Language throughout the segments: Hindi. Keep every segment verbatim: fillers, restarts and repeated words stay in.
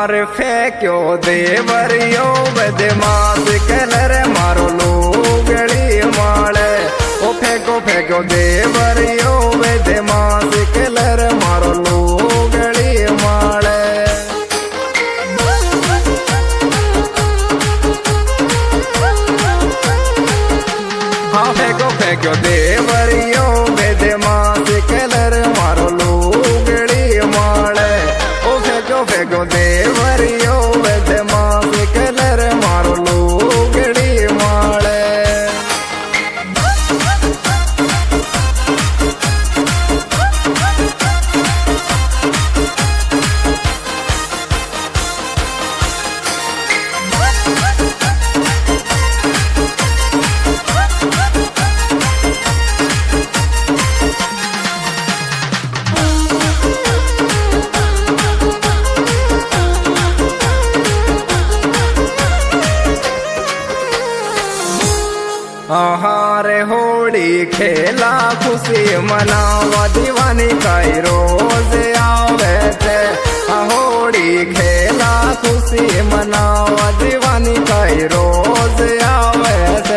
रे फेंक्यो देवरियो बदमाश कलर मारो लुगड़ी माले। ओ फेंको फेंको देवरियो बदमाश कलर मारो लुगड़ी माले। हाँ फेंको फेंको देवरियो बदमाश कलर मारो लुगड़ी माले। ओ फेंको फेंको देवरियो बदमाश कलर मारो लुगड़ी माले। रे होली खेला खुशी मनावा दीवानी काई रोज आवे थे। होली खेला खुशी मनावा दीवानी काई रोज आवे थे।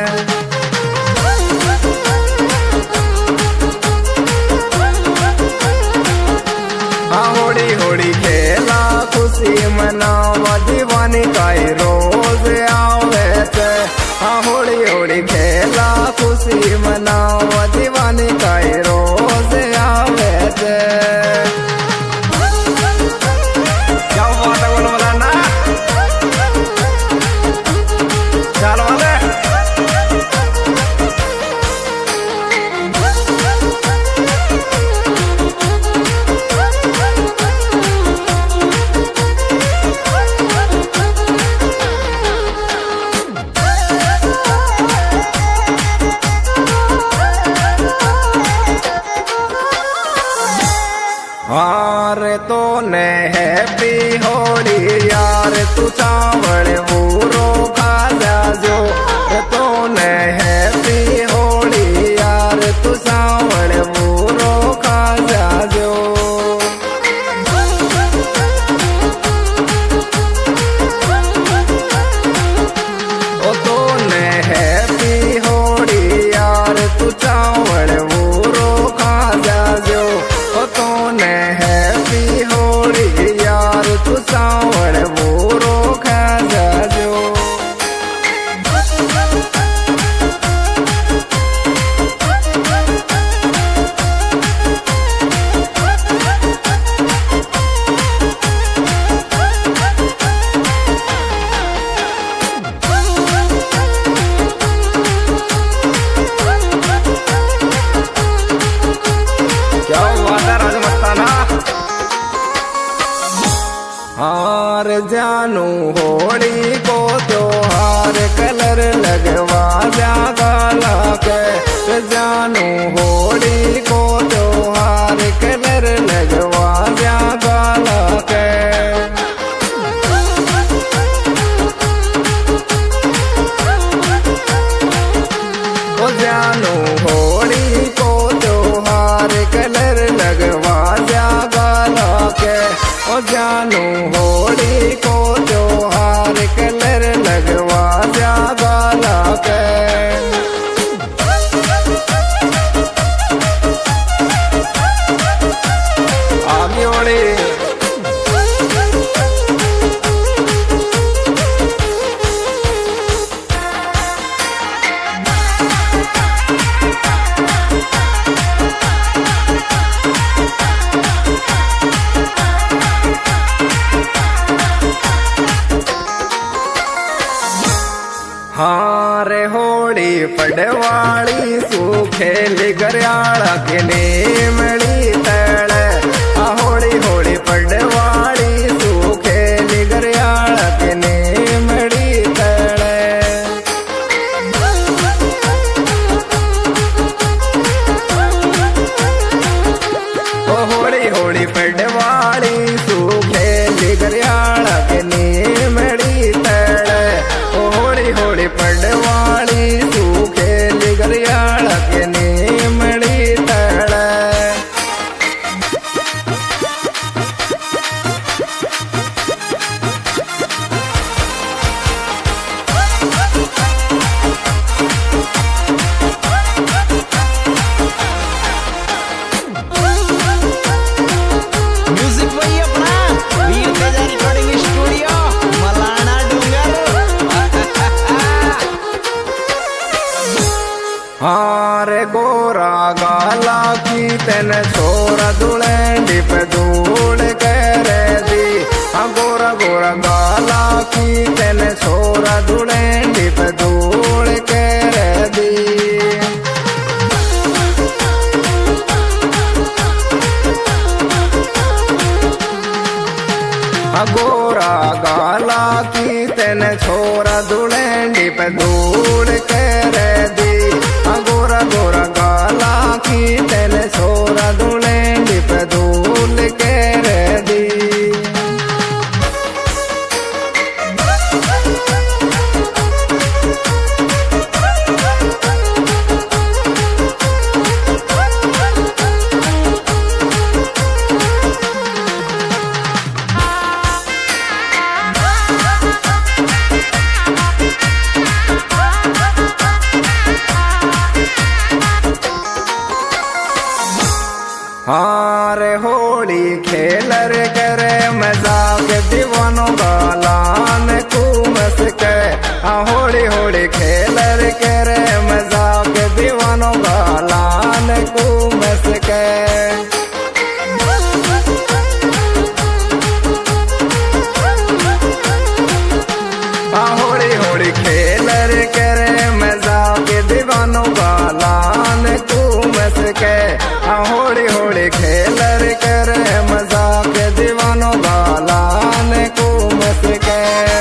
होली होली खेला खुशी मनावा दीवानी काई रोज आवे थे। होली होली खेला खुशी मनावा दीवानी काई रोज आवे थे। क्या बात है बोलो मलाना चल वाले। रे तो ने हैप्पी होली यार तू चावल पूरो खा जो। रे तो ने हैप्पी होली यार तू चावल पूरो खा जो। ओ तो ने हैप्पी होली यार तू चावल पूरो खा जो। ओ तो ने हैप्पी होली यार तू सावण पूरो खा जो। क्या बात है राजमस्ताना। हार जानू होली को त्योहार कलर लगवा जा गाला के। जानू होली को त्योहार कलर लगवा जा गाला के। ओ जानू होली को त्योहार कलर लगवा जा गाला के। ओ जानू होली को त्योहार कलर लगवा जा गाला के। आगे ओढ़े हाँ रे होली पड़वाली सूखेली गरियाला के नेमड़ी तड़। होली होली पड़वाली सूखेली गरियाला के नेमड़ी तड़। ओ होली होली पड़वाली सूखेली गरियाला के नेमड़ी तड़। ओ होली होली पड़वाली सूखेली गरियाला के नेमड़ी तड़। हारे गोरा गाला की तेन छोरा दुलेंडी पे धूल कर दी। हाँ गोरा गोरा गाला की तेन छोरा दुलेंडी पे धूल कर दी। गोरा गाला की तेन छोरा दुलेंडी पे धूल कर दी। गोरा गोरा गाला की तेन छोरा दुलेंडी पे धूल कर दी। हारे होली खेलर करे मजाक दीवानो गालान कुमस के। हाँ होली होली खेलर करे मजाक दीवानो गालान कुमस के। हाँ होली होली खेलर करे मजाक दीवानो गालान कुमस के। हाँ होली होली खेलर करे मजाक दीवानो गालान कुमस के।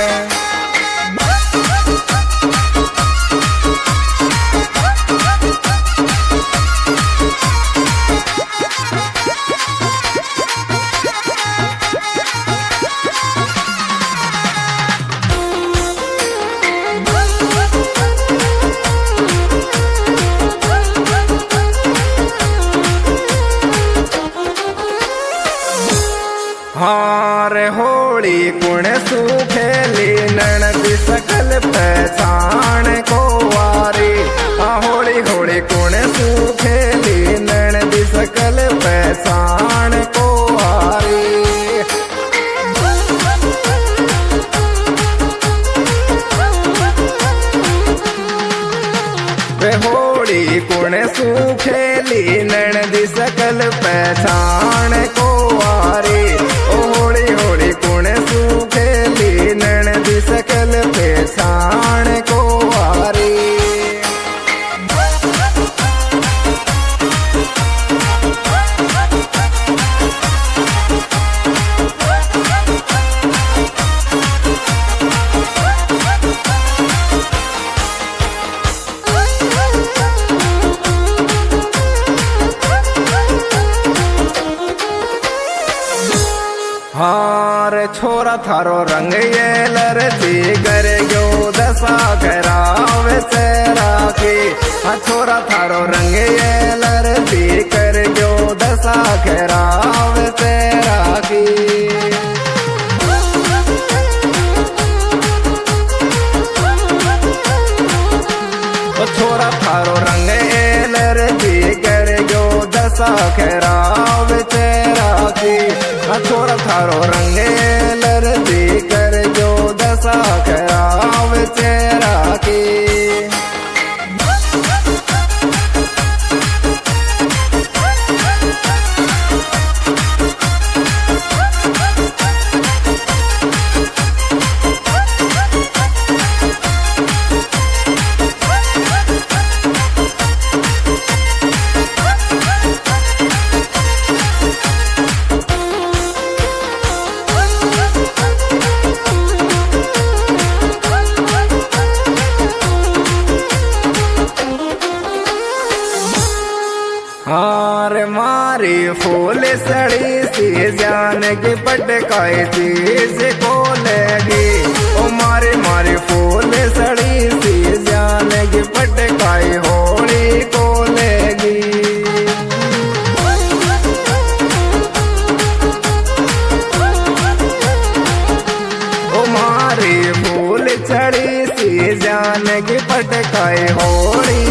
हारे होली कुण सुखेली ननदी सकल पहचान को वारी। हाँ होली होली कुण सुखेली ननदी सकल पहचान को वारी। वे होली कुण सुखेली ननदी सकल पहचान को वारी। होली होली कुण सुखेली ननदी सकल पहचान को वारी। हार छोरा थारो रंग ये लरती कर गयो दशा करावे से राखी। हाँ छोरा थारो रंग ये लरती कर गयो दशा करावे से राखी। छोरा थारो रंग ये लरती कर गयो दशा करावे से राखी। छोरा थारो रंगे लरदी कर जो दशा खराब चेहरा की। हार मारी फूल सड़ी सी जान की पटकाई चीज को लेगी। ओ मारी मारी फूल सड़ी सी जान की पटकाई होली को लेगी। ओ मारी फूल सड़ी सी जान की पटकाई होली